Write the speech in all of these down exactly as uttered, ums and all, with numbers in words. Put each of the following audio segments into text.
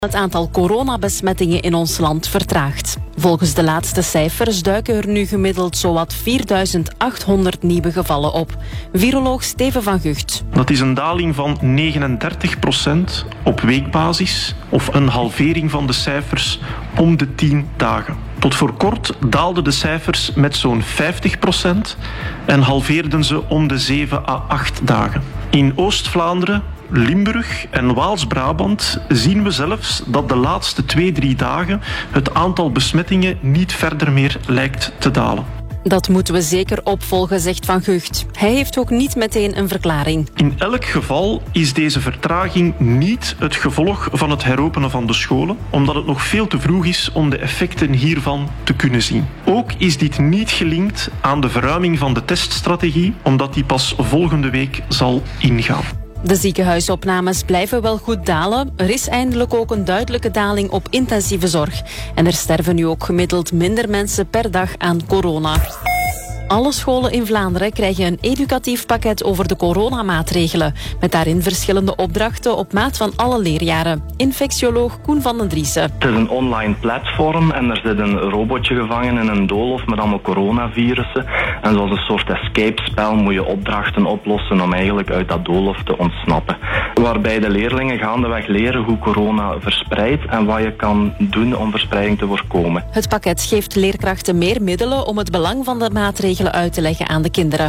Het aantal coronabesmettingen in ons land vertraagt. Volgens de laatste cijfers duiken er nu gemiddeld zowat vierduizend achthonderd nieuwe gevallen op. Viroloog Steven van Gucht. Dat is een daling van negenendertig procent op weekbasis of een halvering van de cijfers om de tien dagen. Tot voor kort daalden de cijfers met zo'n vijftig procent en halveerden ze om de zeven à acht dagen. In Oost-Vlaanderen, Limburg en Waals-Brabant zien we zelfs dat de laatste twee, drie dagen het aantal besmettingen niet verder meer lijkt te dalen. Dat moeten we zeker opvolgen, zegt Van Gucht. Hij heeft ook niet meteen een verklaring. In elk geval is deze vertraging niet het gevolg van het heropenen van de scholen, omdat het nog veel te vroeg is om de effecten hiervan te kunnen zien. Ook is dit niet gelinkt aan de verruiming van de teststrategie, omdat die pas volgende week zal ingaan. De ziekenhuisopnames blijven wel goed dalen. Er is eindelijk ook een duidelijke daling op intensieve zorg. En er sterven nu ook gemiddeld minder mensen per dag aan corona. Alle scholen in Vlaanderen krijgen een educatief pakket over de coronamaatregelen. Met daarin verschillende opdrachten op maat van alle leerjaren. Infectioloog Koen van den Driessen. Het is een online platform en er zit een robotje gevangen in een doolhof met allemaal coronavirussen. En zoals een soort escape-spel moet je opdrachten oplossen om eigenlijk uit dat doolhof te ontsnappen. Waarbij de leerlingen gaandeweg leren hoe corona verspreidt en wat je kan doen om verspreiding te voorkomen. Het pakket geeft leerkrachten meer middelen om het belang van de maatregelen uit te leggen aan de kinderen.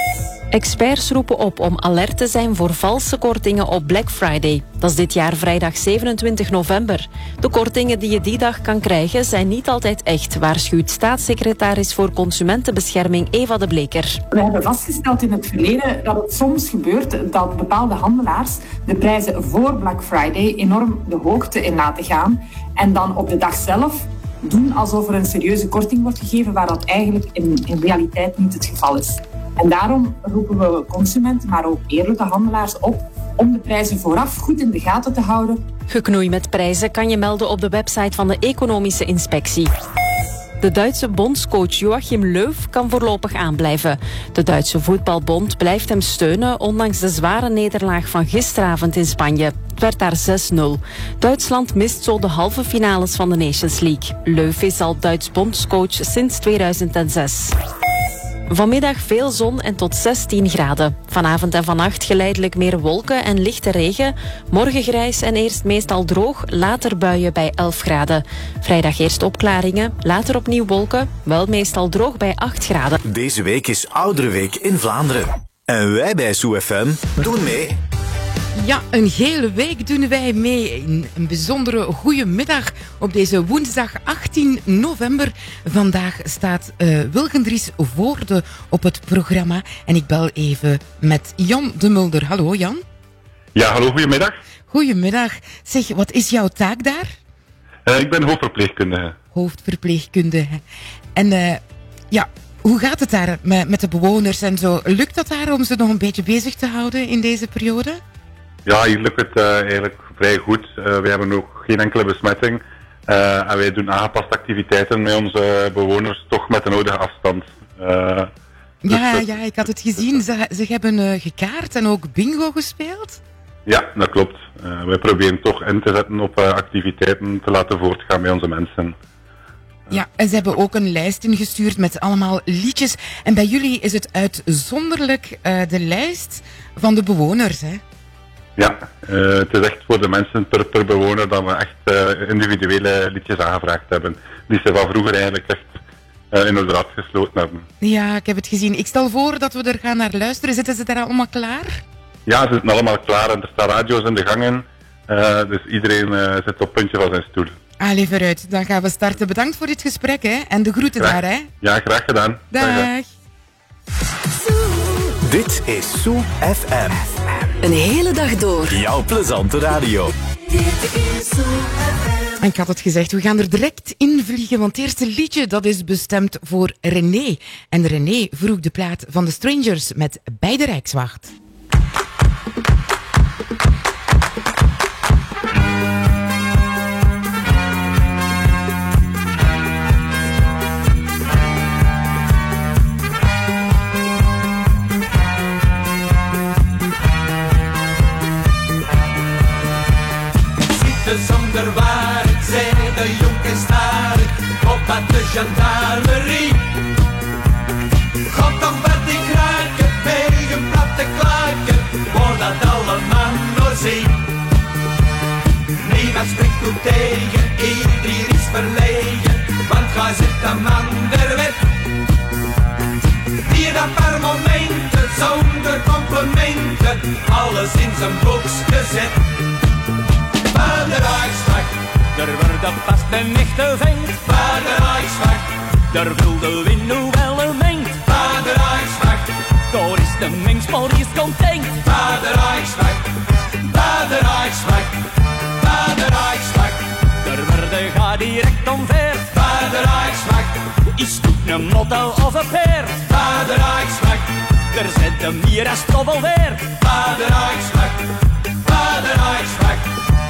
Experts roepen op om alert te zijn voor valse kortingen op Black Friday. Dat is dit jaar vrijdag zevenentwintig november. De kortingen die je die dag kan krijgen zijn niet altijd echt, waarschuwt staatssecretaris voor Consumentenbescherming Eva de Bleker. We hebben vastgesteld in het verleden dat het soms gebeurt dat bepaalde handelaars de prijzen voor Black Friday enorm de hoogte in laten gaan en dan op de dag zelf doen alsof er een serieuze korting wordt gegeven, waar dat eigenlijk in, in realiteit niet het geval is. En daarom roepen we consumenten, maar ook eerlijke handelaars op om de prijzen vooraf goed in de gaten te houden. Geknoei met prijzen kan je melden op de website van de Economische Inspectie. De Duitse bondscoach Joachim Löw kan voorlopig aanblijven. De Duitse voetbalbond blijft hem steunen, ondanks de zware nederlaag van gisteravond in Spanje. Het werd daar zes nul. Duitsland mist zo de halve finales van de Nations League. Löw is al Duits bondscoach sinds tweeduizend zes. Vanmiddag veel zon en tot zestien graden. Vanavond en vannacht geleidelijk meer wolken en lichte regen. Morgen grijs en eerst meestal droog, later buien bij elf graden. Vrijdag eerst opklaringen, later opnieuw wolken, wel meestal droog bij acht graden. Deze week is Ouderenweek in Vlaanderen. En wij bij Zoo F M doen mee. Ja, een hele week doen wij mee. Een bijzondere goede middag op deze woensdag achttien november. Vandaag staat uh, Wilgen Dries Voorde op het programma. En ik bel even met Jan de Mulder. Hallo Jan. Ja, hallo, goedemiddag. Goedemiddag. Zeg, wat is jouw taak daar? Uh, ik ben hoofdverpleegkundige. Hoofdverpleegkundige. En uh, ja... Hoe gaat het daar met, met de bewoners en zo? Lukt dat daar om ze nog een beetje bezig te houden in deze periode? Ja, hier lukt het uh, eigenlijk vrij goed. Uh, wij hebben ook geen enkele besmetting. Uh, en wij doen aangepaste activiteiten met onze bewoners, toch met de nodige afstand. Uh, ja, dus, uh, ja, ik had het gezien. Ze, ze hebben uh, gekaart en ook bingo gespeeld. Ja, dat klopt. Uh, wij proberen toch in te zetten op uh, activiteiten te laten voortgaan bij onze mensen. Ja, en ze hebben ook een lijst ingestuurd met allemaal liedjes. En bij jullie is het uitzonderlijk uh, de lijst van de bewoners, hè? Ja, uh, het is echt voor de mensen per, per bewoner dat we echt uh, individuele liedjes aangevraagd hebben. Die ze van vroeger eigenlijk echt uh, in ons raad gesloten hebben. Ja, ik heb het gezien. Ik stel voor dat we er gaan naar luisteren. Zitten ze daar allemaal klaar? Ja, ze zitten allemaal klaar en er staan radio's in de gangen. Uh, dus iedereen uh, zit op het puntje van zijn stoel. Allee, vooruit. Dan gaan we starten. Bedankt voor dit gesprek, hè. En de groeten graag, daar, hè. Ja, graag gedaan. Dag. Dag. Dit is Zoo F M. Een hele dag door. Jouw plezante radio. En ik had het gezegd, we gaan er direct in vliegen, want het eerste liedje dat is bestemd voor René. En René vroeg de plaat van de Strangers met Bij de Rijkswacht. Zonder snarig, zei de jongen snarig, op met de gendarmerie. God, dan werd ik raken bij een platte klaken, voor dat alle mannen zien. Niemand spreekt goed tegen, iedereen is verlegen, want gij zit de man der wet. Die dat per momenten, zonder complimenten, alles in zijn boeks gezet. Vader Rijkswacht, er wordt vast een echte vent. Vader Rijkswacht, daar wil de wind nu wel een mengt. Vader Rijkswacht, daar is de mens maar is content. Vader Rijkswacht, Vader Rijkswacht, Vader Rijkswacht, daar worden ga direct omver. Vader Rijkswacht, is het een motto of een paard? Vader Rijkswacht, er zit hem hier als stobbel weer. Vader Rijkswacht, Vader Rijkswacht.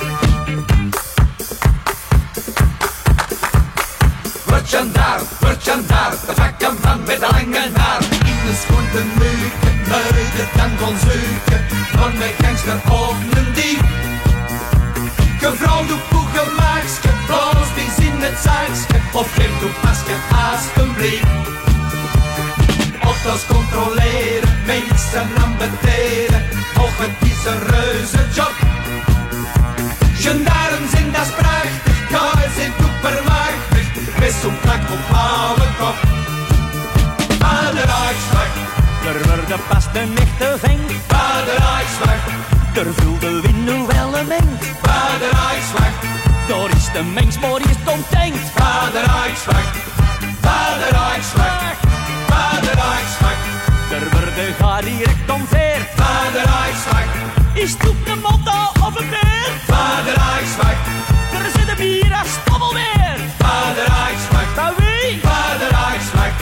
Word gendarm, word gendarm, de vakkenman met de lange haar. In de schoen te neuken, luider dan kon zeuken, van de gangster of een dief. Gevrouw doe poegelmaakske, bloos die in het zaakske, of geef doe pasje alsjeblieft. Auto's controleren, mensen ambeteren, och het is een reuze job. Gendarmes in dat is prachtig, guys in toepermachtig, met zo'n krak op oude kop. Vader Rijkswacht, er wordt vast een echte vent. Vader Rijkswacht, er vult de wind nu wel een mengt. Vader Rijkswacht, daar is de mens maar is content. Vader Rijkswacht, Vader Rijkswacht, Vader Rijkswacht, er worden ga direct omver. Vader Rijkswacht, is het een motto of een beer? Vader Rijkswacht, er zit een bier als stobbel weer. Vader Rijkswacht, van wie? Vader Rijkswacht.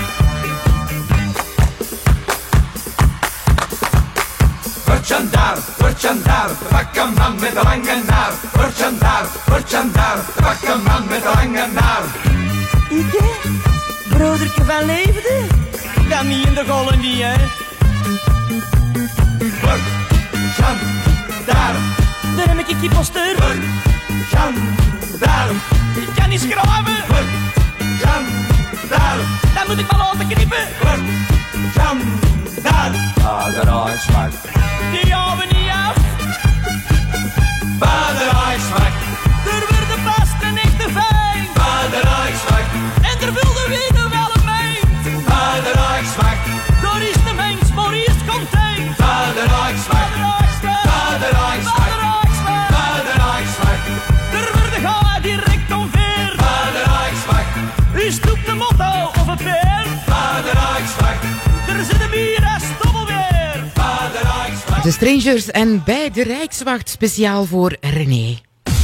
Word gendarm, word gendarm, de vakkenman met de lange haar. Word gendarm, word gendarm, de vakkenman met de lange haar. Ike, broedertje van leefde? Dat niet in de gollen die, hè? Word gendarm, daar heb ik je poster. Word gendarm, ik kan niet schraven. Word gendarm, dan moet ik maar laten knippen. Word gendarm, Vader Rijkswacht, die houden niet af. Vader Rijkswacht, er wordt vast een echte fijn. Vader Rijkswacht, en er wil de winnen wel een meid. Vader Rijkswacht, daar is de mens maar is content. Vader Rijkswacht, Vader Rijkswacht, Vader Rijkswacht, er wordt ga direct omver. Vader Rijkswacht, is het op de motto of een peer? Vader Rijkswacht, er zit een bier als stobbel weer. Vader Rijkswacht. De Strangers en bij de Rijkswacht speciaal voor René.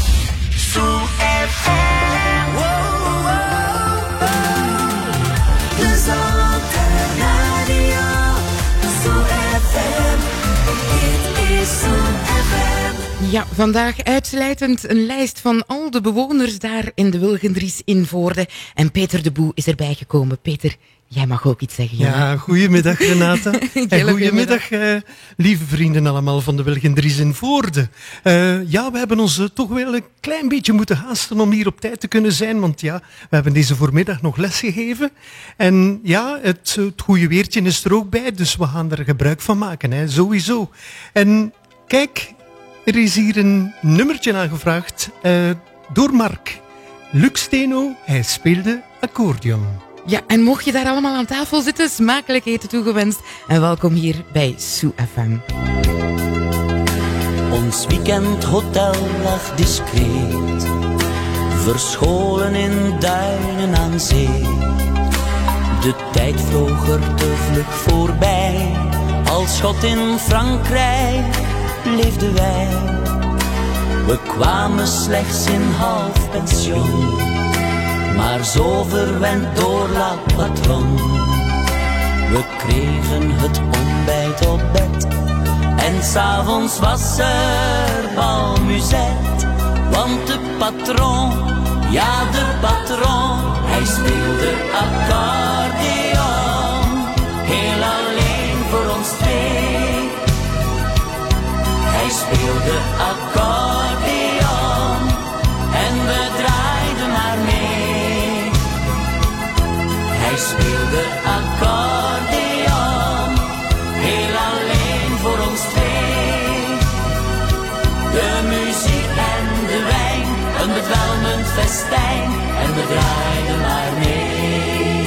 Ja, vandaag uitsluitend een lijst van al de bewoners daar in de Wilgendries in Voorde. En Peter de Boe is erbij gekomen. Peter, jij mag ook iets zeggen. Jongen. Ja, goedemiddag Renata. En goedemiddag, uh, lieve vrienden allemaal van de Wilgendries in Voorde. Uh, ja, we hebben ons uh, toch wel een klein beetje moeten haasten om hier op tijd te kunnen zijn. Want ja, we hebben deze voormiddag nog les gegeven. En ja, het, het goede weertje is er ook bij. Dus we gaan er gebruik van maken, hè, sowieso. En kijk, er is hier een nummertje aangevraagd uh, door Mark. Luc Steno, hij speelde accordeon. Ja, en mocht je daar allemaal aan tafel zitten, smakelijk eten toegewenst. En welkom hier bij Soo F M. Ons weekendhotel lag discreet, verscholen in duinen aan zee. De tijd vloog er te vlug voorbij, als schot in Frankrijk leefden wij. We kwamen slechts in half pension, maar zo verwend door la patron. We kregen het ontbijt op bed en 's avonds was er balmuzet. Want de patron, ja de patron, hij speelde accordeon, heel alleen voor ons twee. Hij speelde accordeon en we een bedwelmend festijn en we draaiden maar mee.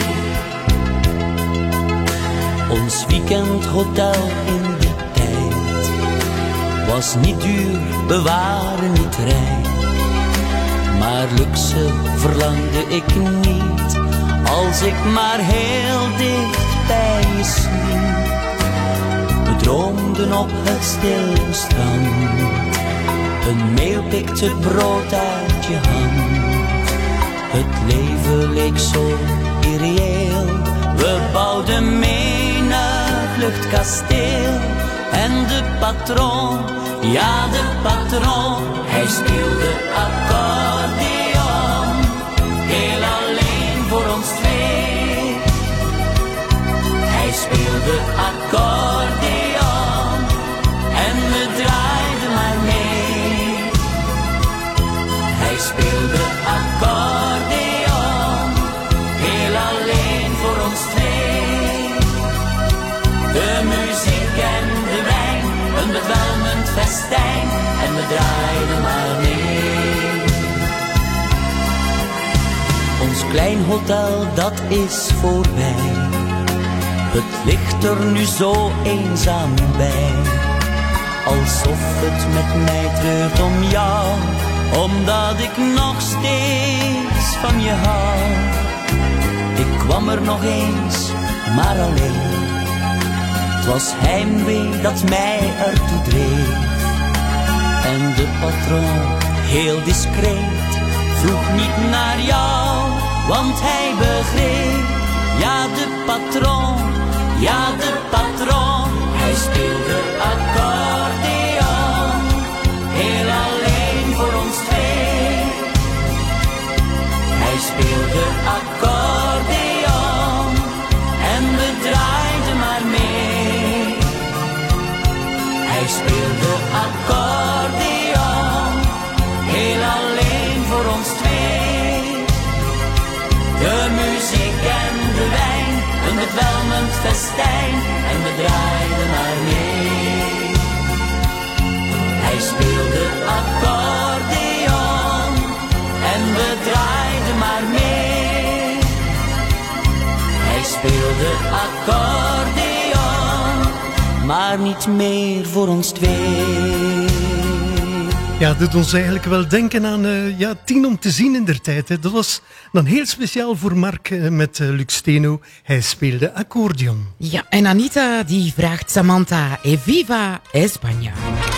Ons weekendhotel in de tijd was niet duur, we waren niet rijk. Maar luxe verlangde ik niet, als ik maar heel dicht bij je sliep. We droomden op het stille strand, een meeuw pikt het brood uit je hand. Het leven leek zo irreëel, we bouwden menig luchtkasteel. En de patron, ja de patron, hij speelde accordeon, heel alleen voor ons twee. Hij speelde accordeon en we draaiden maar mee. Hij speelde accordeon, heel alleen voor ons twee. De muziek en de wijn, een bedwelmend festijn en we draaiden maar mee. Ons klein hotel, dat is voorbij. Het ligt er nu zo eenzaam bij. Alsof het met mij treurt om jou, omdat ik nog steeds van je hou. Ik kwam er nog eens, maar alleen. Het was heimwee dat mij ertoe dreef. En de patron, heel discreet, vroeg niet naar jou, want hij begreep. Ja, de patron, ja, de patron, hij speelde accordeon, heel alleen voor ons twee. Hij speelde accordeon en we draaiden maar mee. Hij speelde accordeon, heel alleen voor ons twee. De muziek en de wijn, een bedwelmend festijn en we draaiden maar mee. Hij speelde accordeon en we draaiden maar mee. Hij speelde accordeon, maar niet meer voor ons twee. Ja, dat doet ons eigenlijk wel denken aan uh, ja, Tien om te zien in der tijd. Hè. Dat was dan heel speciaal voor Mark uh, met uh, Lux Steno. Hij speelde accordeon. Ja, en Anita die vraagt Samantha, e viva España.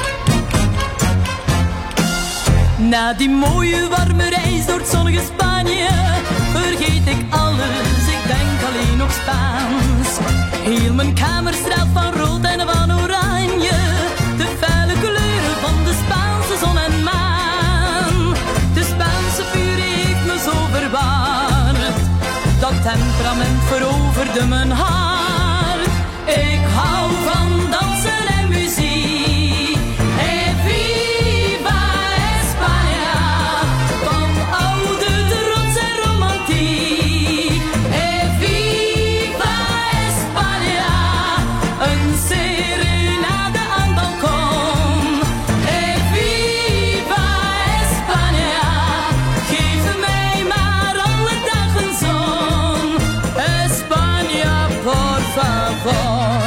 Na die mooie warme reis door het zonnige Spanje vergeet ik alles, ik denk alleen nog Spaans. Heel mijn kamer straalt van rood en van oranje, de felle kleuren van de Spaanse zon en maan. De Spaanse furie heeft me zo verwarmd, dat temperament veroverde mijn hart. Ik hou van dansen en muziek, en viva España, van oude trots en romantiek. En viva España, een serenade aan het balkon. En viva España, geef mij maar alle dagen zon. España, por favor.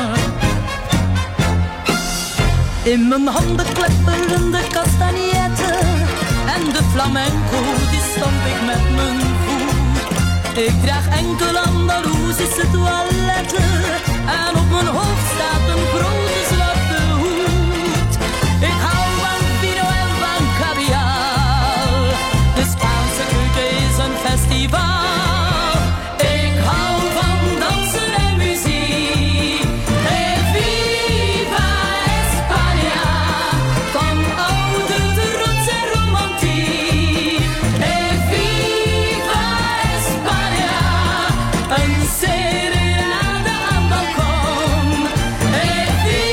In mijn handen klepperen de castagnetten en de flamenco, die stamp ik met mijn voet. Ik draag enkel Andalusische toiletten en op mijn hoofd staat een grote zwarte hoed. Ik hou van vino en van caviar, de Spaanse keuken is een festival. Ik hou van dansen en muziek, en viva España, van oude trots en romantiek. En viva España, een serenade aan het balkon. En viva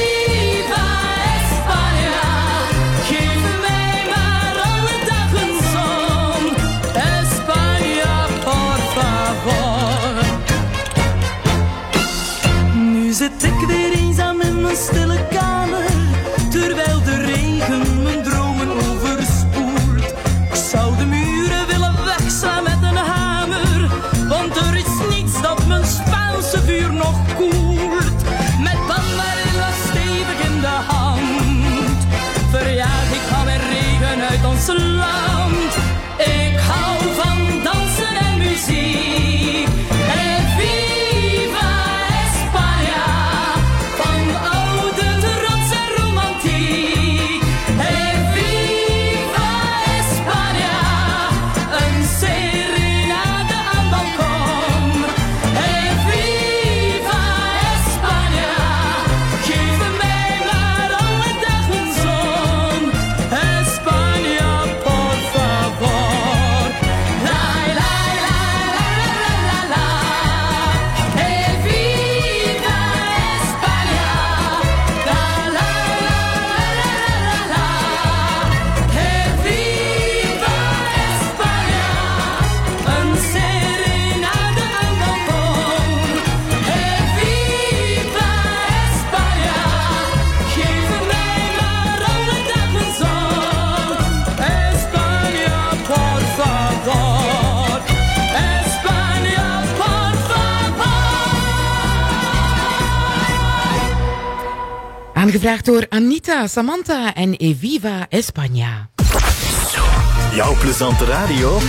Aangevraagd door Anita, Samantha en Eviva España. Jouw plezante radio.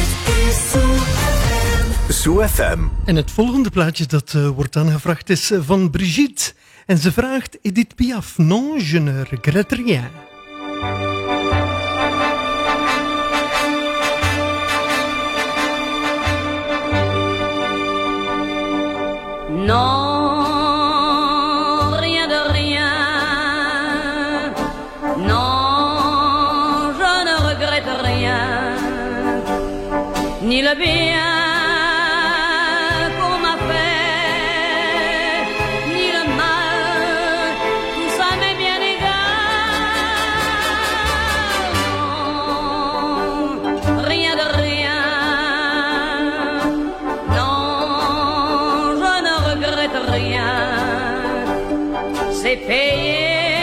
Zoo F M. En het volgende plaatje dat uh, wordt aangevraagd is uh, van Brigitte. En ze vraagt Edith Piaf. Non, je ne regrette rien. Non, rien de rien. Non, je ne regrette rien. Ni le bien qu'on m'a fait, ni le mal, tout ça m'est bien égal. Non, rien de rien. Non, je ne regrette rien. C'est payé.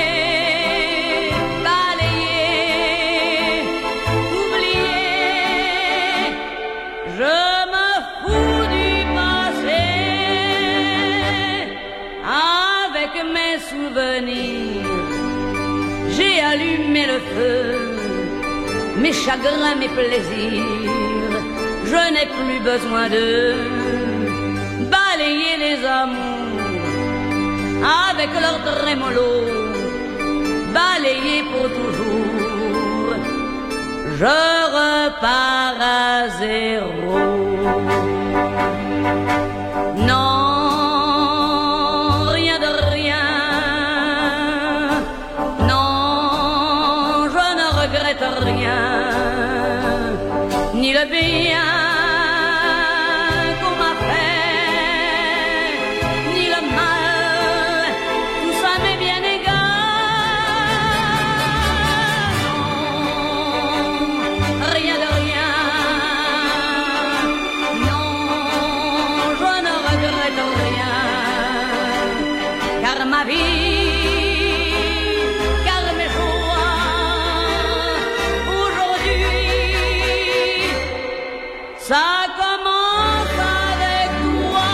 J'ai allumé le feu, mes chagrins, mes plaisirs. Je n'ai plus besoin de balayer les amours avec leur trémolo, balayer pour toujours. Je repars à zéro. Non. Rien, ni le bien qu'on m'a fait, ni le mal, tout ça m'est bien égal. Non, rien de rien. Non, je ne regrette rien, car ma vie, ça commence avec toi.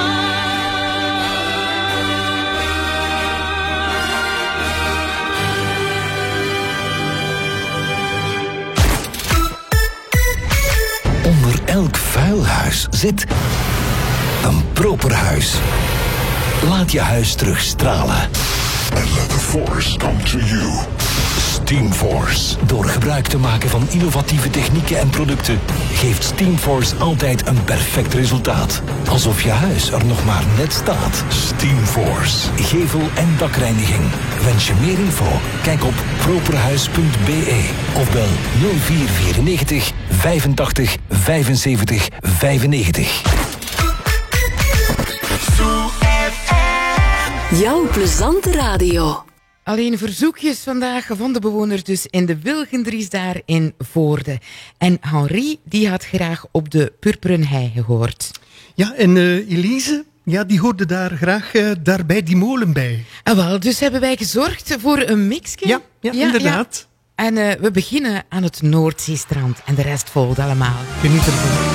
Onder elk vuil huis zit een proper huis. Laat je huis terug stralen. And let the force come to you. Steamforce. Door gebruik te maken van innovatieve technieken en producten geeft Steamforce altijd een perfect resultaat. Alsof je huis er nog maar net staat. Steamforce. Gevel- en dakreiniging. Wens je meer info? Kijk op properhuis punt b e of bel nul vier vierennegentig vijfentachtig vijfenzeventig vijfennegentig. Jouw plezante radio. Alleen verzoekjes vandaag van de bewoners dus in de Wilgendries daar in Voorde. En Henri, die had graag op de Purperen Hei gehoord. Ja, en uh, Elise, ja, die hoorde daar graag uh, daarbij die molen bij. Ah, wel, dus hebben wij gezorgd voor een mixje. Ja, ja, ja inderdaad. Ja. En uh, we beginnen aan het Noordzeestrand en de rest volgt allemaal. Geniet ervan.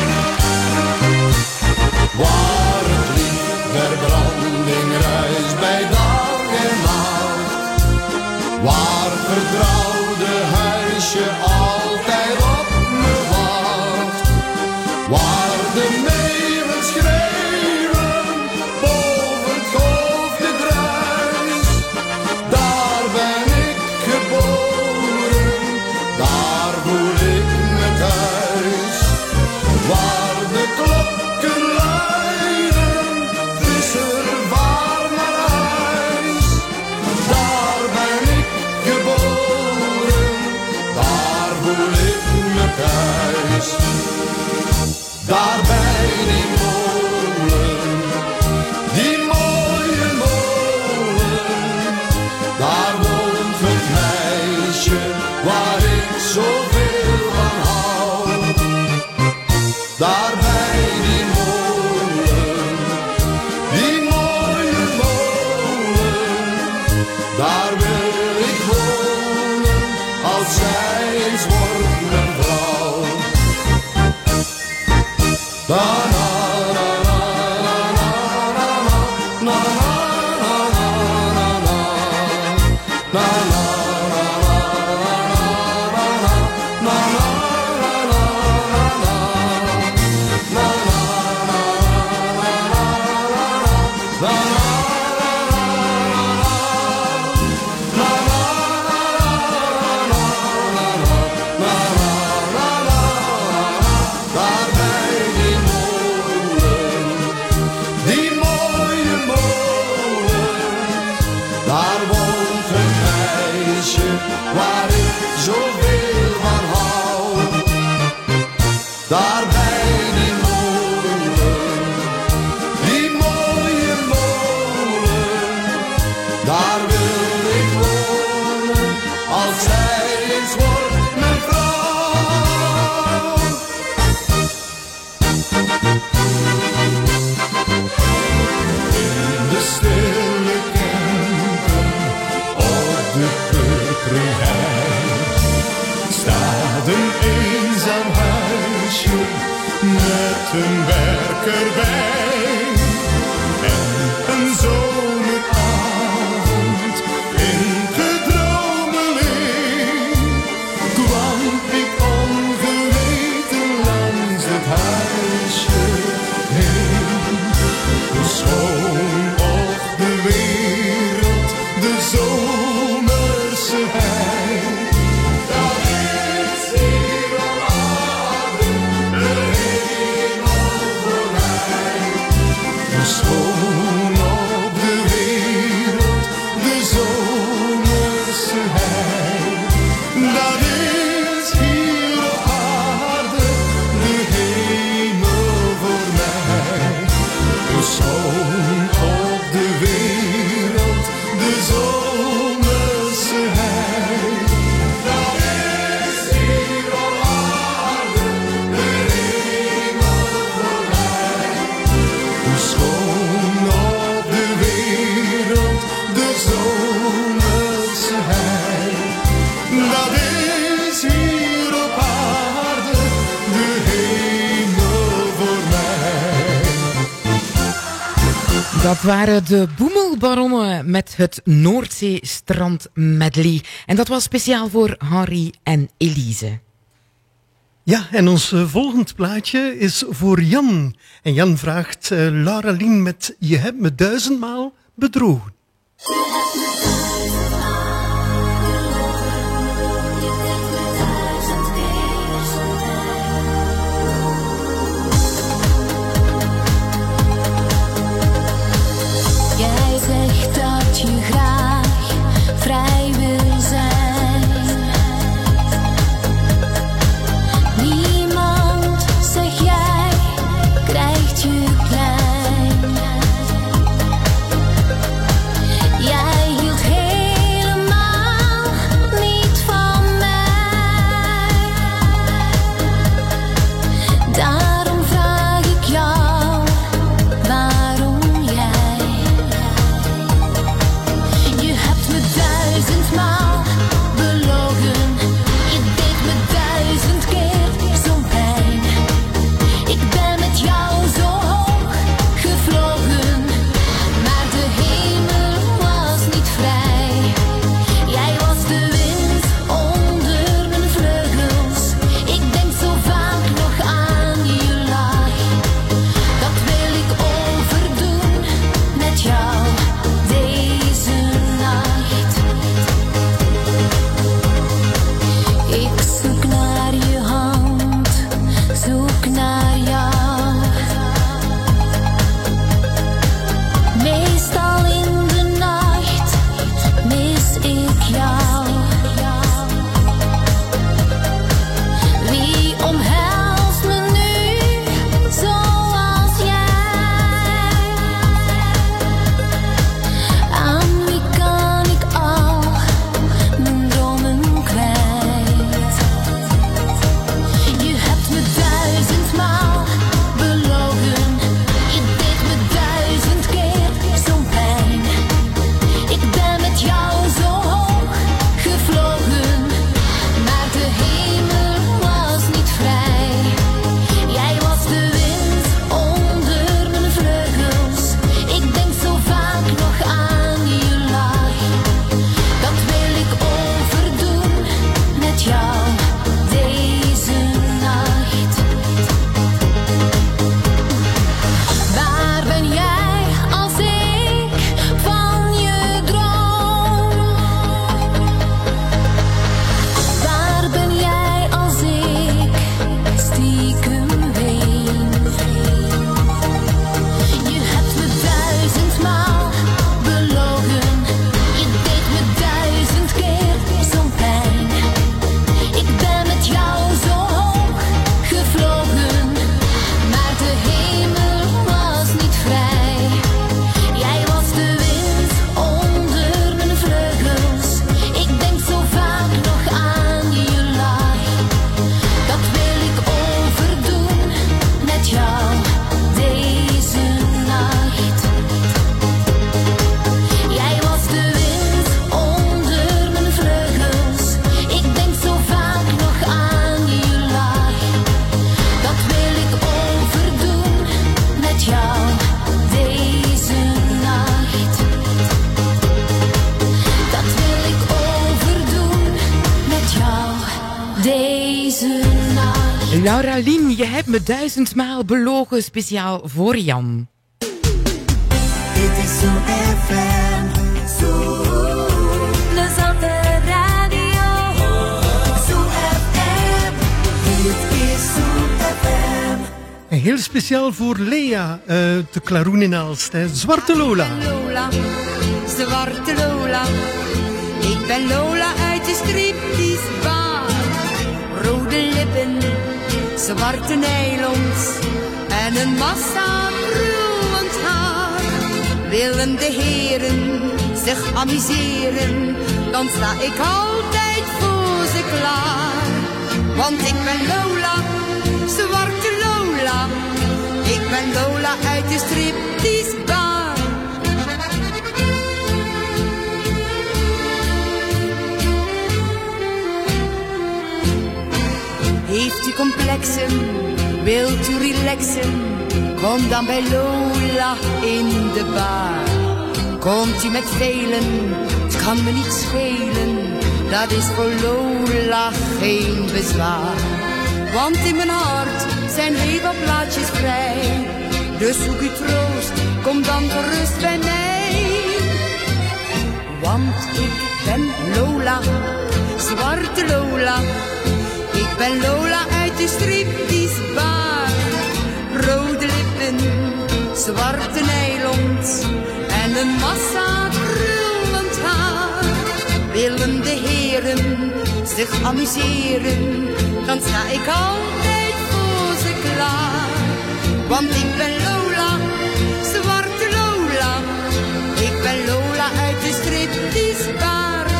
Waar het licht verbranding ruist bij dag en nacht, waar vertrouwde huisje altijd op me wacht, waar de meeuwen schreeuwen boven het golfgedruis, daar ben ik geboren, daar voel ik me thuis, waar de klokken luiden, visser vaar naar huis, daar ben ik geboren, daar voel ik me thuis. Daar bij die molen, die mooie molen, daar woont het meisje waar ik zoveel van hou. Daar bij die molen, die mooie molen, daar wil ik wonen als zij eens wordt mijn vrouw. daar bij die molen, die mooie molen, daar wil ik wonen, als zij eens wordt mijn vrouw. In de stille kempen, op de purperen hei, staat een eenzaam huisje met een werker bij. En een zomeravond in gedromeling kwam ik ongeweten langs het huisje heen. Hoe schoon op de wereld de zomerse hei, dat is hier op aarde de hemel voor mij. Hoe schoon op de wereld de zomerse hei, dat is hier op aarde de hemel voor mij. Hoe schoon op de wereld de zomerse hei, dat is hier op aarde de hemel voor mij. Hoe schoon op de wereld de zomerse hei, dat is hier op aarde de hemel voor mij. Dat waren de Boemelbaronnen met het Noordzeestrand medley. En dat was speciaal voor Henri en Elise. Ja, en ons uh, volgend plaatje is voor Jan. En Jan vraagt uh, Laura Lien met Je hebt me duizendmaal bedrogen. Jij zegt dat je graag vrij wil zijn. Niemand, zeg jij, krijgt je klein. Jij Auralien, je hebt me duizendmaal belogen, speciaal voor Jan. Dit is Zoom F M. Zoom. Plezante radio. Zoom F M. Dit is Zoom F M. En heel speciaal voor Lea, uh, de klaroen in Aalst. Hè. Zwarte Lola. Lola, Zwarte Lola. Ik ben Lola uit de striptease bar. Rode lippen, zwarte nylons en een massa krullend haar. Willen de heren zich amuseren, dan sta ik altijd voor ze klaar. Want ik ben Lola, Zwarte Lola. Ik ben Lola uit de striptease bar. Heeft u complexen, wilt u relaxen, kom dan bij Lola in de bar. Komt u met velen, het kan me niet schelen, dat is voor Lola geen bezwaar. Want in mijn hart zijn heel wat plaatjes vrij, dus zoek u troost, kom dan gerust bij mij. Want ik ben Lola, Zwarte Lola. Ik ben Lola uit de striptease bar. Rode lippen, zwarte nylons en een massa krullend haar. Willen de heren zich amuseren, dan sta ik altijd voor ze klaar. Want ik ben Lola, Zwarte Lola. Ik ben Lola uit de striptease bar.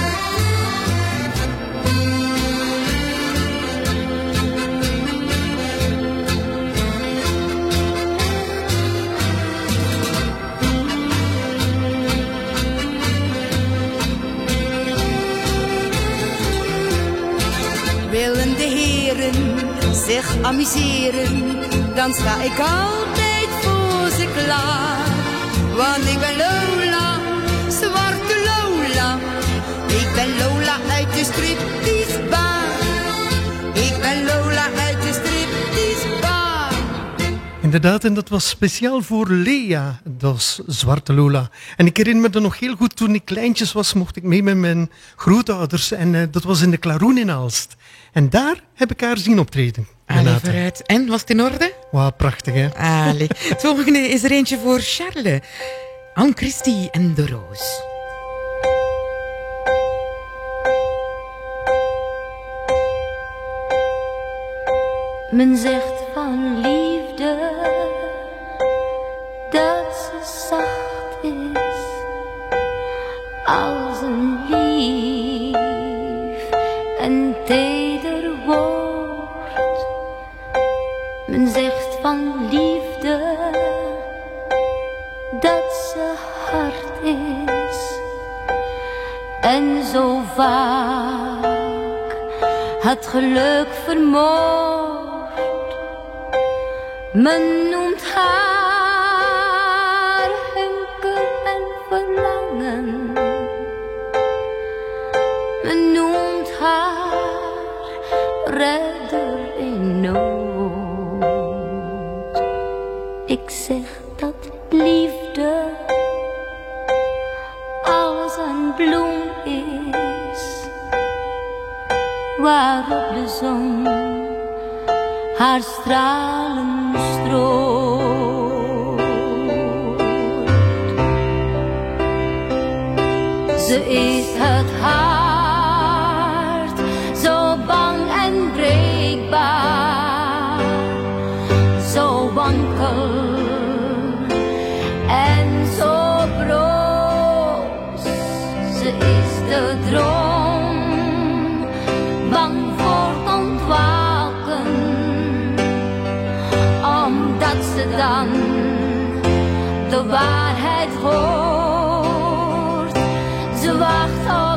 Willen de heren zich amuseren, dan sta ik altijd voor ze klaar. Want ik ben Lola, Zwarte Lola. Ik ben Lola uit de striptease bar. Ik ben Lola uit de striptease bar. Inderdaad, en dat was speciaal voor Lea, dat was Zwarte Lola. En ik herinner me dat nog heel goed, toen ik kleintjes was, mocht ik mee met mijn grootouders. En uh, dat was in de klaroen in Aalst. En daar heb ik haar zien optreden. Allee, vooruit. En, was het in orde? Wauw, prachtig, hè? Allee. Het volgende is er eentje voor Charles. Anne Christie en de Roos. Men zegt van liefde dat ze zacht is als een lief en teder woord. Men zegt van liefde dat ze hard is en zo vaak het geluk vermoord. Men noemt haar hunker en verlangen. Men noemt haar redder in nood. Ik zeg dat liefde als een bloem is, waarop de zon haar stralen strooit. Ze is het hart, zo bang en breekbaar, zo wankel en zo broos. Ze is de droom, bang voor het ontwaken, omdat ze dan de waarheid hoort. Ze wacht op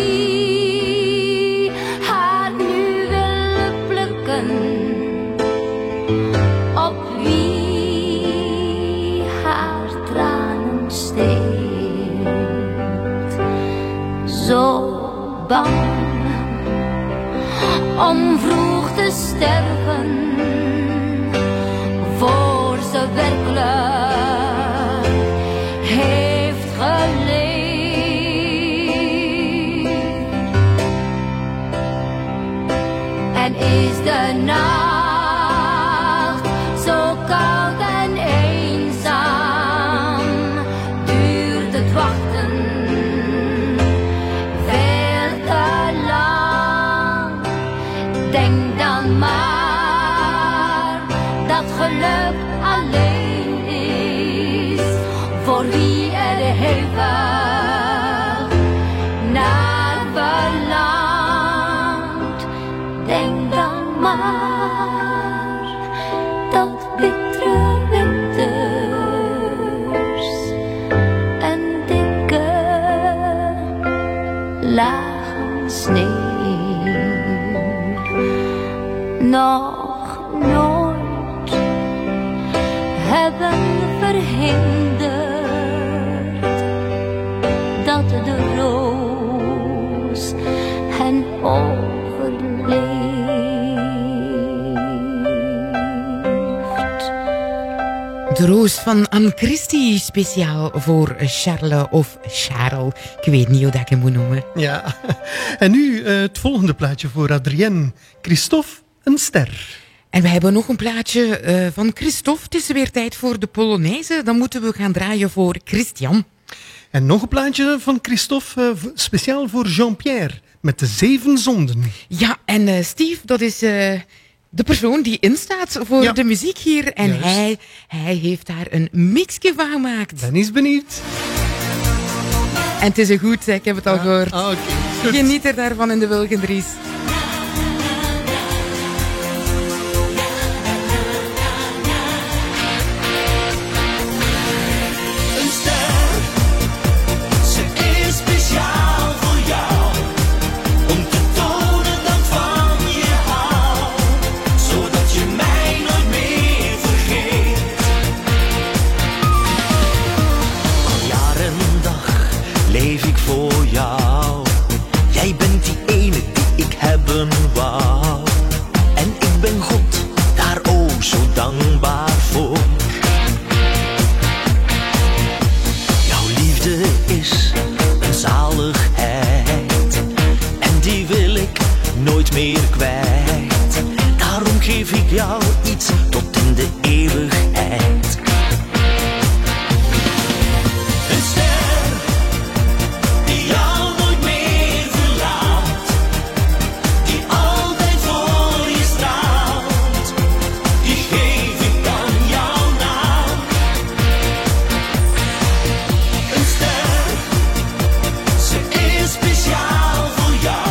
wie haar nu wil plukken, op wie haar tranen steelt. Zo bang om vroeg te sterven, werkelijk heeft geleerd. En is de nacht zo koud en eenzaam, duurt het wachten veel te lang. Denk dan maar dat geluk alleen is voor wie er hevig naar verlangt. Denk dan maar dat bittere winters en dikke lagen sneeuw nog nooit hebben verhinderd dat de roos hen overleeft. De roos van Anne Christie, speciaal voor Charles of Charles. Ik weet niet hoe dat ik hem moet noemen. Ja, en nu uh, het volgende plaatje voor Adrienne. Christophe, een ster. En we hebben nog een plaatje uh, van Christophe. Het is weer tijd voor de Polonaise. Dan moeten we gaan draaien voor Christian. En nog een plaatje van Christophe, uh, speciaal voor Jean-Pierre, met de zeven zonden. Ja, en uh, Steve, dat is uh, de persoon die instaat voor ja. de muziek hier. En hij, hij heeft daar een mixje van gemaakt. Ben eens benieuwd. En het is een goed, ik heb het al ja. gehoord. Ah, okay. Geniet er daarvan in de Wilgendries. Jou iets tot in de eeuwigheid. Een ster die jou nooit meer verlaat, die altijd voor je straalt, die geef ik aan jouw naam. Een ster, ze is speciaal voor jou.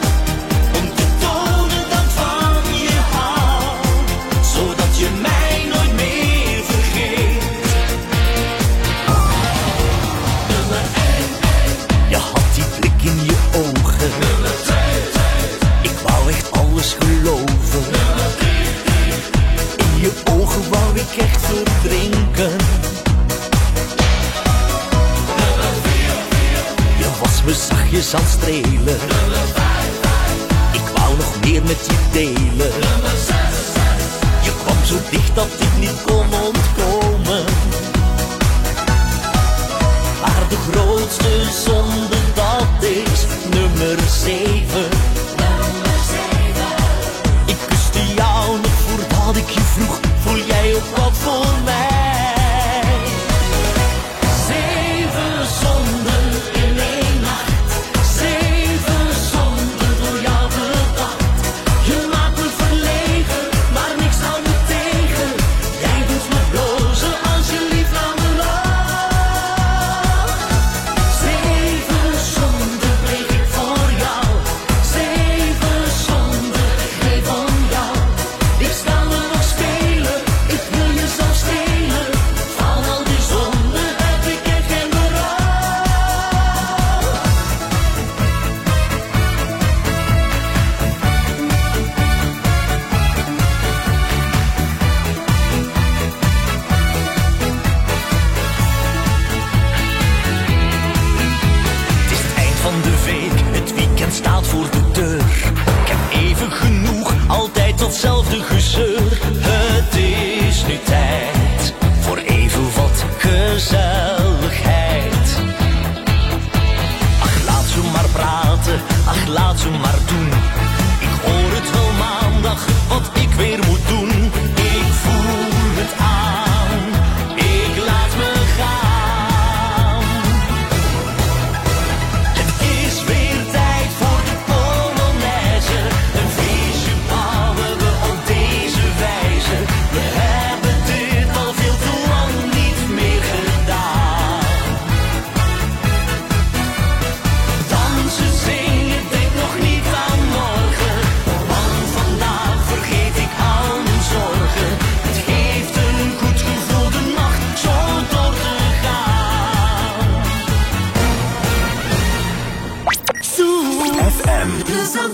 Echt verdrinken. Je was me zachtjes aan het strelen. Ik wou nog meer met je delen. Je kwam zo dicht dat ik niet kon ontkomen. Maar de grootste zonde, dat is nummer zeven. Ik kuste jou nog voordat ik je vroeg, voel jij ook wat voor mij? Zeven zonden in één nacht, zeven zonden door jou bedacht. Je maakt me verlegen, maar niks houdt me tegen. Jij doet me blozen als je lief naar me lacht. Zeven zonden pleeg ik voor jou, zeven zonden geef om jou. Ik sta me nog spelen, ik wil je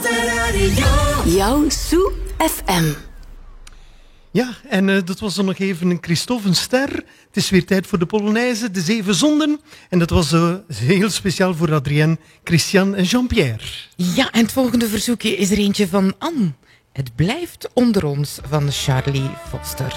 plezante radio. Jouw Sue F M. Ja, en uh, dat was dan nog even een Christophe Ster. Het is weer tijd voor de Polonaise, de Zeven Zonden. En dat was uh, heel speciaal voor Adrien, Christian en Jean-Pierre. Ja, en het volgende verzoekje is er eentje van Anne. Het blijft onder ons van Charlie Foster.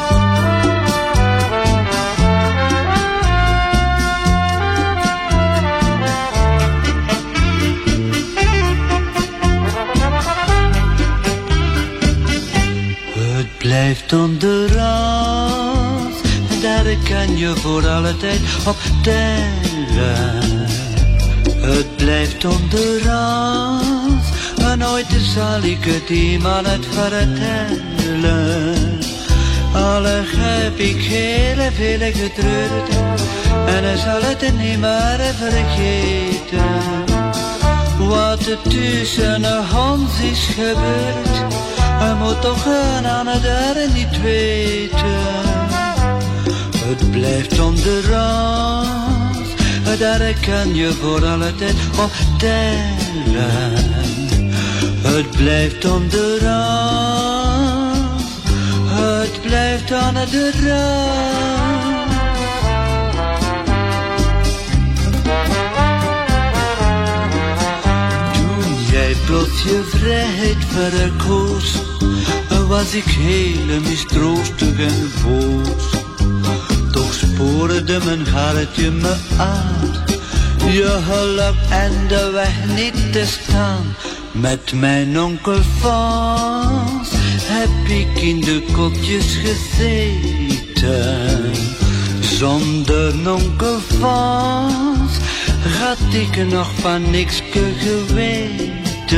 Het blijft onder ons, daar kan je voor alle tijd op tellen. Het blijft onder ons, en nooit zal ik het iemand uit vertellen. Alle heb ik heel veel getreurd, en hij zal het niet meer vergeten. Wat er tussen ons is gebeurd, hij moet toch een ander niet weten. Het blijft onder ons, daar kan je voor alle tijd op tellen. Het blijft onder ons, het blijft onder ons. Jij plots je vrijheid verkoos, was ik heel mistroostig en boos. Toch spoorde mijn hartje me aan, je hulp en de weg niet te staan. Met mijn onkel Fons heb ik in de kopjes gezeten. Zonder onkel Fons had ik nog van niks geweten.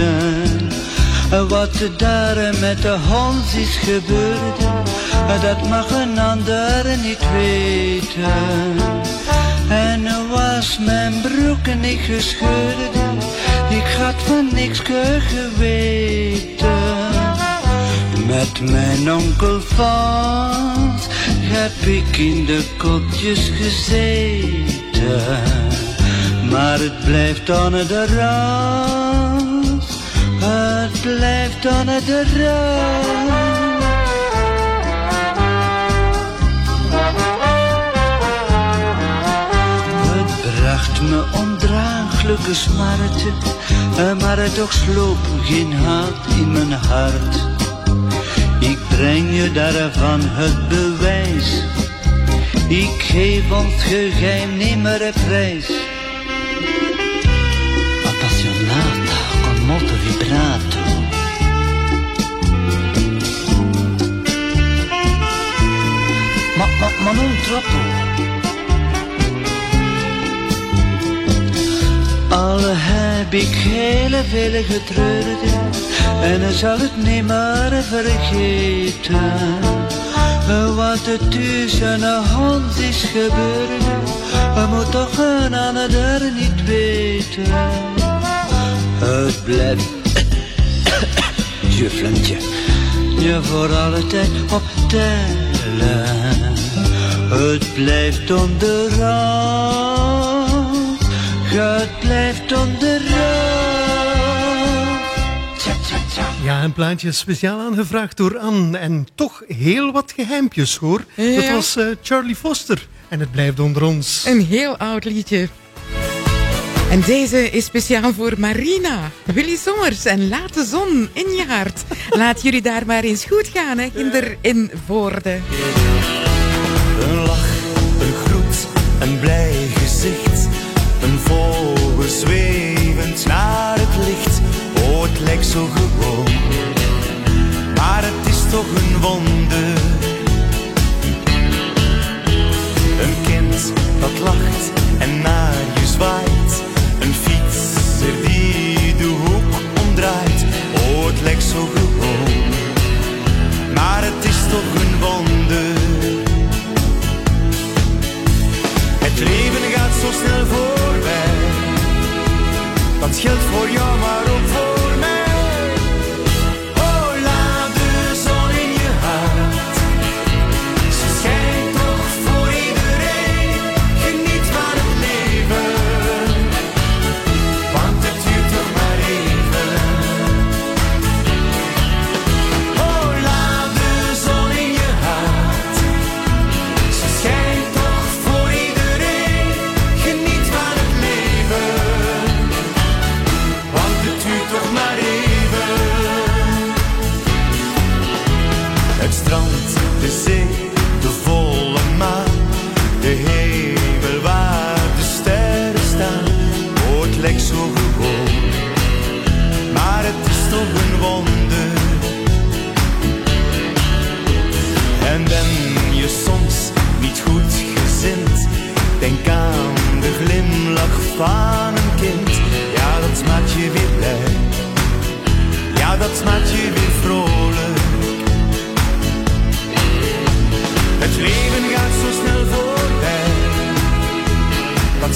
Wat daar met de hond is gebeurd, dat mag een ander niet weten. En was mijn broek niet gescheurd, ik had van niks geweten. Met mijn onkel Fons heb ik in de kopjes gezeten. Maar het blijft onder de rand, het blijft onder de rand. Het bracht me ondraaglijke smarten, maar het toch sloop geen haat in mijn hart. Ik breng je daarvan het bewijs, ik geef ons geheim niet meer prijs. Appassionata con molto vibrato. Ma, ma, ma non troppo. Al heb ik heel veel getreurd, en hij zal het niet meer vergeten. Wat er tussen ons is gebeurd, hij moet toch een ander niet weten. Het blijft, jufflantje, je voor alle tijd op tellen. Het blijft onder ons, het blijft onder ons. Ja, een plaatje speciaal aangevraagd door Anne. En toch heel wat geheimpjes, hoor. Ja. Dat was uh, Charlie Foster. En het blijft onder ons. Een heel oud liedje. En deze is speciaal voor Marina, Willy Sommers en Laat de zon in je hart. Laat jullie daar maar eens goed gaan, hè, Ginder in Voorde. Een lach, een groet, een blij gezicht. Een vogel zwevend naar het licht. Oh, het lijkt zo gewoon, maar het is toch een wonder. Een kind dat lacht en naar je zwaait. Een fietser die de hoek omdraait. Oh, het lijkt zo gewoon, maar het is toch een wonder. Het leven gaat zo snel voorbij. Dat geldt voor jou, maar ook voor mij. Oh, laat de zon in je hart.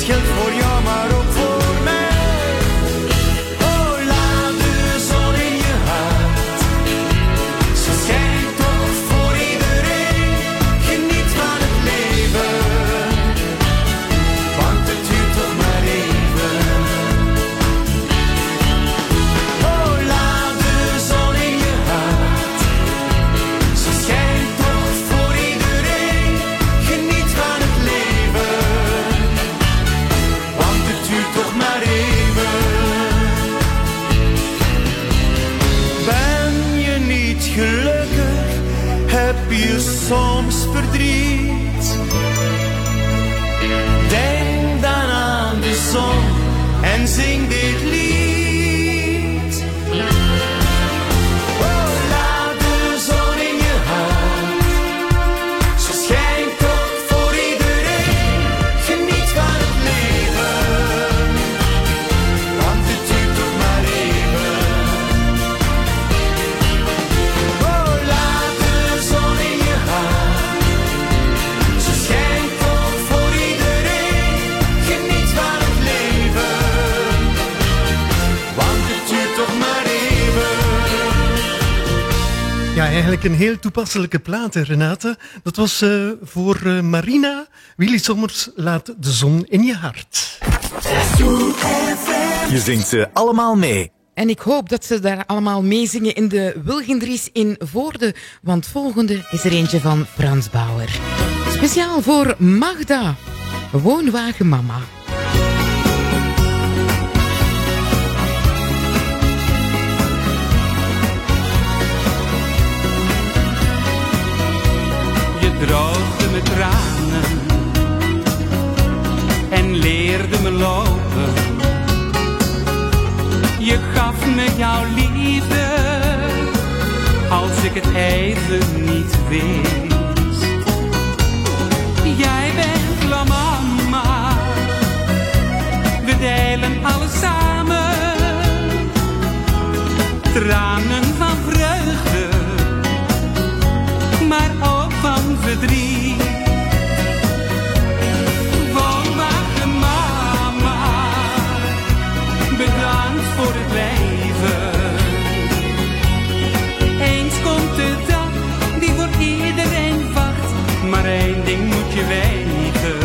geldt voor jou, maar ook voor mij. Oh, laat de zon in je hart. Ze schijnt toch voor iedereen. Geniet van het leven, want het duurt toch maar even. Oh, laat de zon in je hart. Ze schijnt toch voor iedereen. Geniet van het leven, want het duurt toch maar even. Ben je niet gelukkig? Heb je soms verdriet? Denk dan aan de zon en zing dit lied. Oh, laat de zon in je hart. Ze schijnt toch voor iedereen. Geniet van het leven, want het duurt toch maar even. Oh, laat de zon in je hart. Ze schijnt toch voor iedereen. Geniet van het leven, want het duurt toch maar even. Ja, eigenlijk een heel toepasselijke plaat, hè, Renate. Dat was uh, voor uh, Marina. Willy Sommers, laat de zon in je hart. Je zingt ze allemaal mee. En ik hoop dat ze daar allemaal meezingen in de Wilgendries in Voorde. Want volgende is er eentje van Frans Bauer. Speciaal voor Magda, woonwagenmama. Je droogde me tranen en leerde me lopen. Je gaf me jouw liefde als ik het even niet wist. Jij bent la mama, we delen alles samen. Tranen van vreugde, maar ook van verdriet. Woonwagen mama, bedankt voor het leven. Eens komt de dag die voor iedereen wacht, maar één ding moet je weten.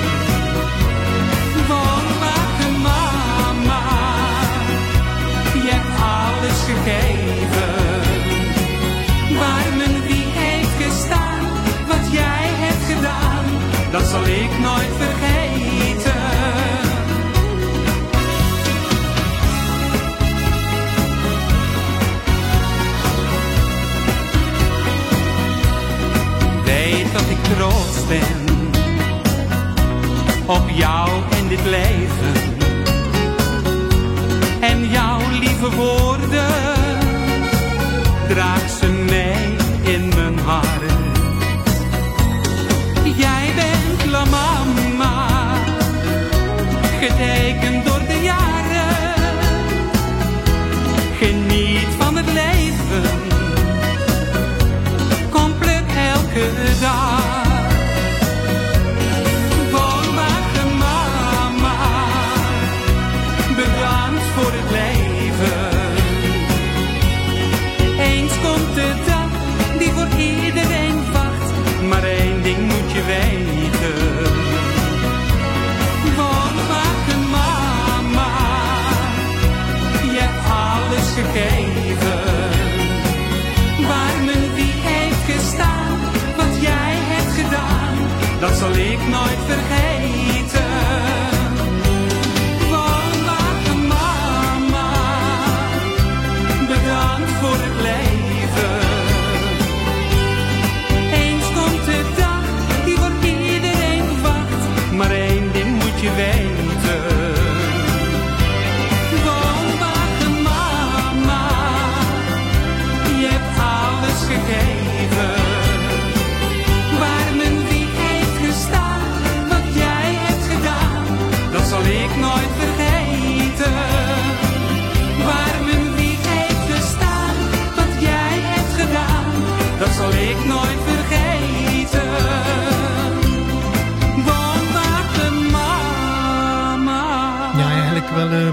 Woonwagen mama, je hebt alles gegeven. Waar men wie heeft gestaan, wat jij hebt gedaan, dat zal ik nooit vergeten. Weet dat ik trots ben op jou en dit leven. En jouw lieve woorden, draag ze mee in mijn hart. Jij bent la mama, getekend door de jaren. Geniet van het leven, compleet elke dag. Woonwagen mama, bedankt voor het leven. Eens komt de dag die voor iedereen wacht, maar één ding moet je weten. Woonwagen mama, je hebt alles gegeven. Waar men wie heeft gestaan, wat jij hebt gedaan, dat zal ik nooit vergeten. Woonwagen mama, bedankt voor het leven. Eens komt de dag die voor iedereen wacht, maar één ding moet je weten. Woonwagen mama, je hebt alles gegeven. Waar men wie heeft gestaan, wat jij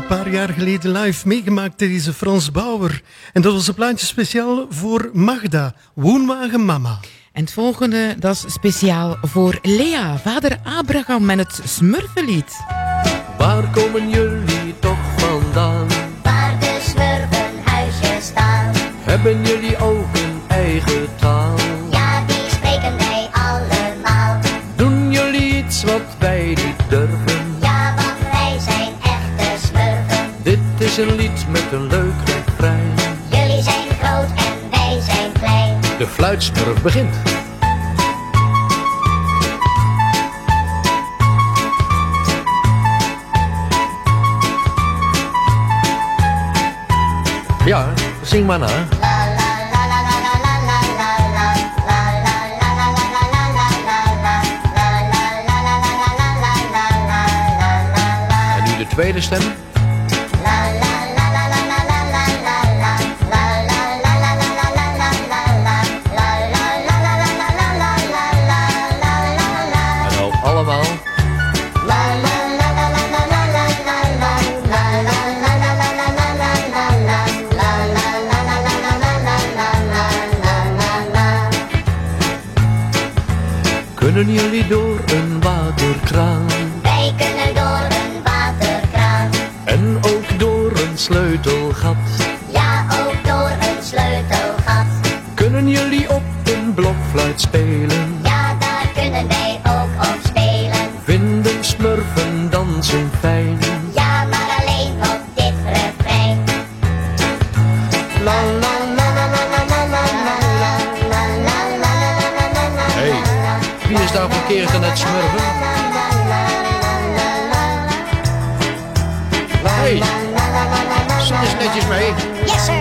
paar jaar geleden live meegemaakt, deze Frans Bauer. En dat was een plaatje speciaal voor Magda, Woonwagen Mama. En het volgende, dat is speciaal voor Lea, vader Abraham en het Smurfenlied. Waar komen jullie toch vandaan? Waar de smurfenhuisjes staan. Hebben jullie ook een eigen taal? Ja, die spreken wij allemaal. Doen jullie iets wat wij niet durven? Ja, want wij zijn echte smurfen. Dit is een lied met een leuk refrein. Jullie zijn groot en wij zijn klein. De fluitsmurf begint. Ja, zing maar na. En nu de tweede stem. En nou allemaal. Kunnen jullie door een waterkraan? Wij kunnen door een waterkraan. En ook door een sleutelgat. Ja, ook door een sleutelgat. Kunnen jullie op een blokfluit spelen? Ja, daar kunnen wij ook op spelen. Vinden smurfen dansen fijn? Ja, maar alleen op dit refrein. La la la la la la la la la. Hey, wie is daar verkeerd aan het smurfen? Hey, zing eens netjes mee. Yes, sir.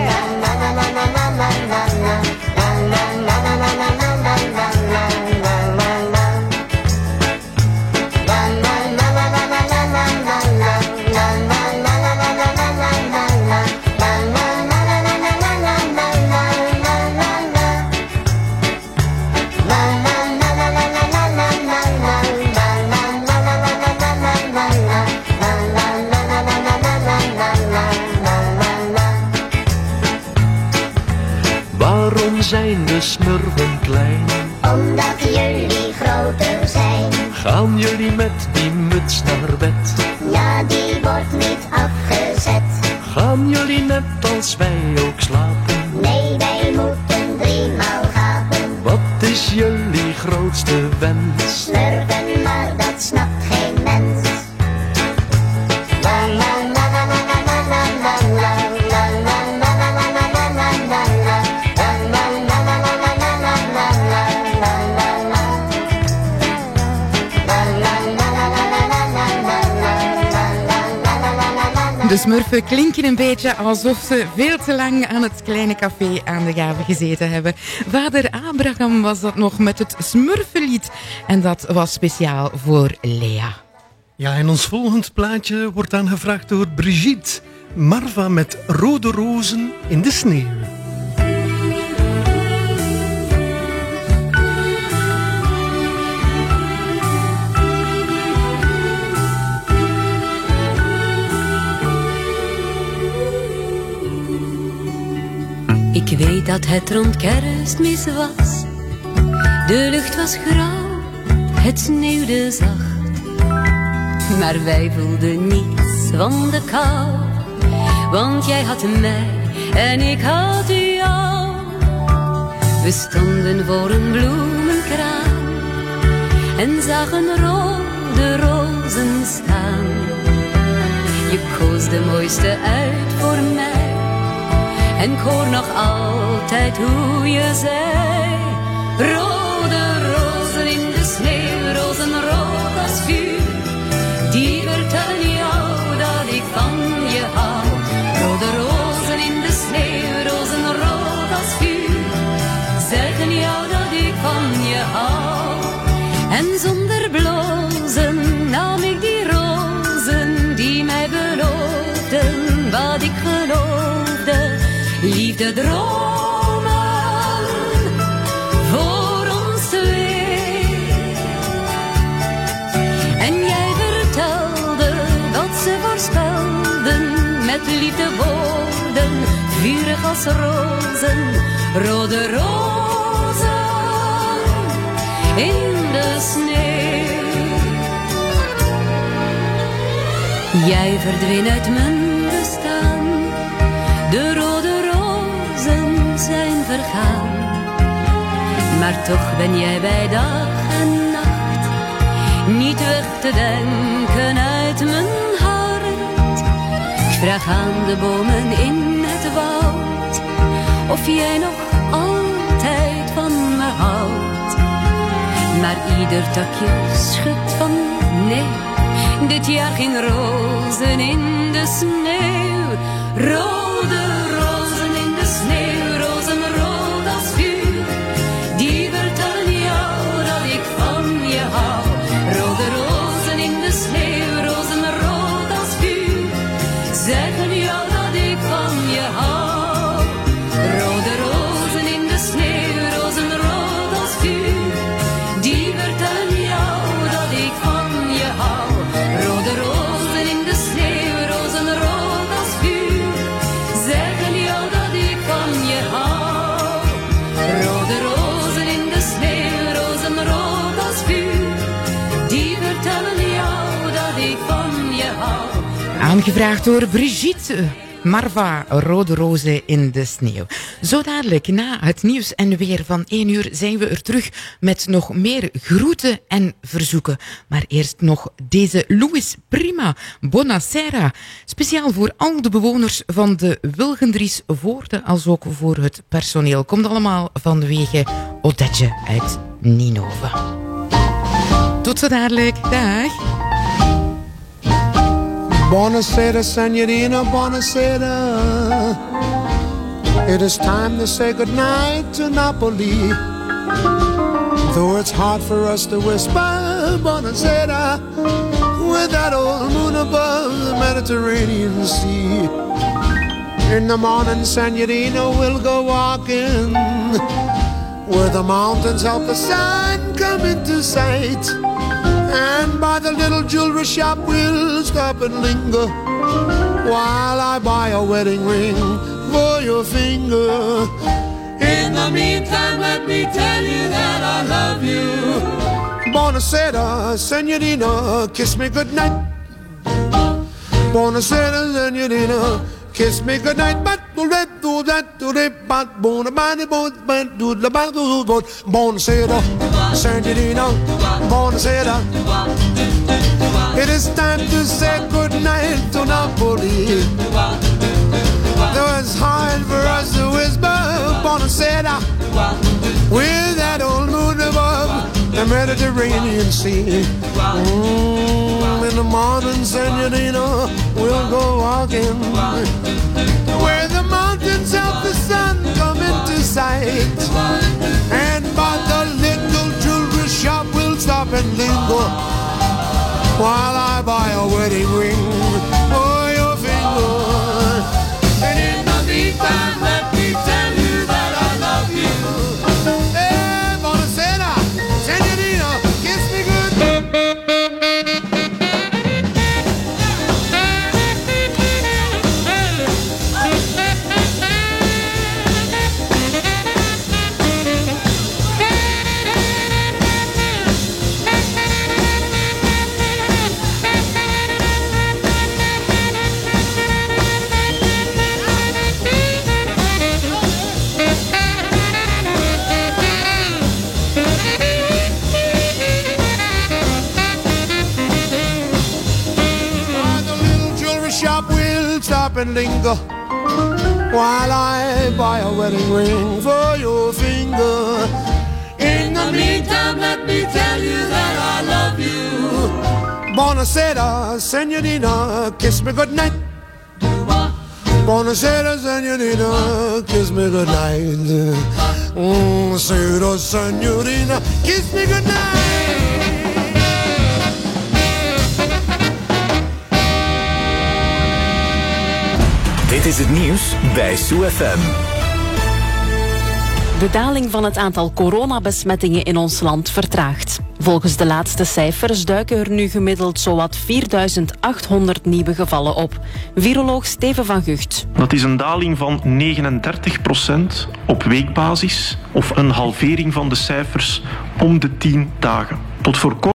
Waarom zijn de smurfen klein? Omdat jullie groter zijn. Gaan jullie met die muts naar bed? Ja, die wordt niet afgezet. Gaan jullie net als wij ook slapen? Nee, wij moeten driemaal gapen. Wat is jullie grootste wens? Smurfen, maar dat snapt geen mens. La la la la la la la la la la la la la la. De smurfen klinken een beetje alsof ze veel te lang aan het kleine café aan de Gave gezeten hebben. Vader Abraham was dat nog met het Smurfenlied. En dat was speciaal voor Lea. Ja, en ons volgend plaatje wordt aangevraagd door Brigitte. Marva met Rode Rozen in de Sneeuw. Ik weet dat het rond Kerstmis was. De lucht was grauw, het sneeuwde zacht. Maar wij voelden niets van de kou. Want jij had mij en ik had jou. We stonden voor een bloemenkraam en zagen rode rozen staan. Je koos de mooiste uit voor mij. En ik hoor nog altijd hoe je zei. Rode rozen in de sneeuw, rozenrood als vuur. Die vertellen jou dat ik van je hou. Rode rozen in de sneeuw, rozenrood als vuur. Zeggen jou dat ik van je hou. En zonder blozen nam ik die rozen die mij beloofden wat ik geloofde. Liefde dromen voor vlieg als rozen, rode rozen in de sneeuw. Jij verdween uit mijn bestaan, de rode rozen zijn vergaan. Maar toch ben jij bij dag en nacht niet weg te denken uit mijn hart. Ik vraag aan de bomen in het woud of jij nog altijd van me houdt. Maar ieder takje schudt van nee. Dit jaar ging rozen in de sneeuw. Rode rozen in de sneeuw, rozenrood als vuur. Die vertellen jou dat ik van je hou. Rode rozen in de sneeuw, rozenrood als vuur. Zeggen jou dat ik van je hou. Rode rozen in de sneeuw, rozenrood als vuur. Die vertellen jou dat ik van je hou. Rode rozen in de sneeuw, rozenrood als vuur. Zeggen jou dat ik van je hou. Rode rozen in de sneeuw, rozenrood als vuur. Die vertellen jou dat ik van je hou. Aangevraagd door Brigitte. Marva, rode rozen in de sneeuw. Zo dadelijk, na het nieuws en weer van één uur, zijn we er terug met nog meer groeten en verzoeken. Maar eerst nog deze Louis Prima, Buonasera. Speciaal voor al de bewoners van de Wilgendries Voorde, als ook voor het personeel. Komt allemaal vanwege Odetje uit Ninove. Tot zo dadelijk, dag. Buonasera, signorina, buonasera. It is time to say goodnight to Napoli. Though it's hard for us to whisper buonasera with that old moon above the Mediterranean Sea. In the morning, signorina, we'll go walking where the mountains help the sun come into sight. And by the little jewelry shop we'll stop and linger while I buy a wedding ring for your finger. In the meantime, let me tell you that I love you. Buonasera, signorina, kiss me goodnight. Buonasera, signorina, kiss me goodnight. But do that, do that, do that, but buonasera, buonasera, signorina, buonasera. It is time to say goodnight to Napoli. Though it's hard for us to whisper buonasera with that old moon above the Mediterranean Sea. Mm, in the morning, signorina, we'll go walking where the mountains of the sun come into sight. And by the little jewelry shop we'll stop and linger while I buy a wedding ring for your finger. And in the meantime, let me tell you that I love you. Hey, buonasera, signorina, kiss me good. And linger while I buy a wedding ring for your finger. In the meantime, let me tell you that I love you. Buonasera, signorina, kiss me goodnight. Buonasera, signorina, kiss me goodnight. Buonasera, signorina, kiss me goodnight. Dit is het nieuws bij Sue F M. De daling van het aantal coronabesmettingen in ons land vertraagt. Volgens de laatste cijfers duiken er nu gemiddeld zowat vierduizend achthonderd nieuwe gevallen op. Viroloog Steven van Gucht. Dat is een daling van negenendertig procent op weekbasis of een halvering van de cijfers om de tien dagen. Tot voor kort